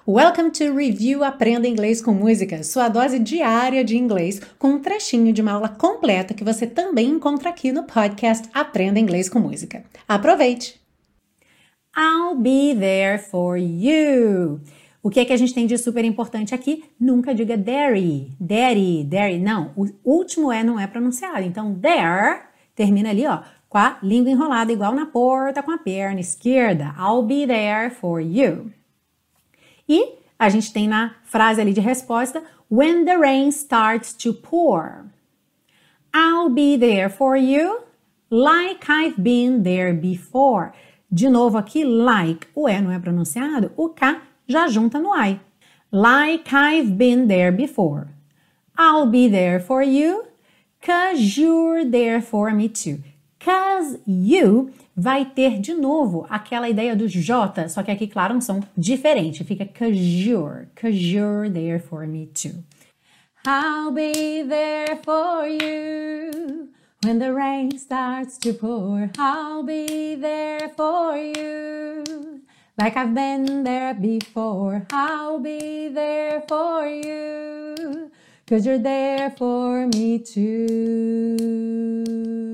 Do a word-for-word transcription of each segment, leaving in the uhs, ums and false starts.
Welcome to Review Aprenda Inglês com Música, sua dose diária de inglês com um trechinho de uma aula completa que você também encontra aqui no podcast Aprenda Inglês com Música. Aproveite! I'll be there for you. O que é que a gente tem de super importante aqui? Nunca diga daddy, daddy, daddy. Não, o último E não é pronunciado. Então, there termina ali, ó, com a língua enrolada, igual na porta com a perna esquerda. I'll be there for you. E a gente tem na frase ali de resposta, when the rain starts to pour. I'll be there for you like I've been there before. De novo aqui, like, o E não é pronunciado, o K já junta no I. Like I've been there before. I'll be there for you, cause you're there for me too. Cause you vai ter de novo aquela ideia do J, só que aqui, claro, um som diferente. Fica cause you're, cause you're there for me too. I'll be there for you when the rain starts to pour. I'll be there for you like I've been there before. I'll be there for you cause you're there for me too.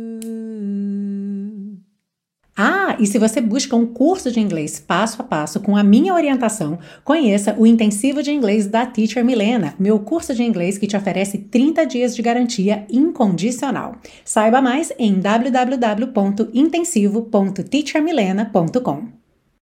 Ah, e se você busca um curso de inglês passo a passo com a minha orientação, conheça o Intensivo de Inglês da Teacher Milena, meu curso de inglês que te oferece trinta dias de garantia incondicional. Saiba mais em w w w ponto intensivo ponto teacher milena ponto com.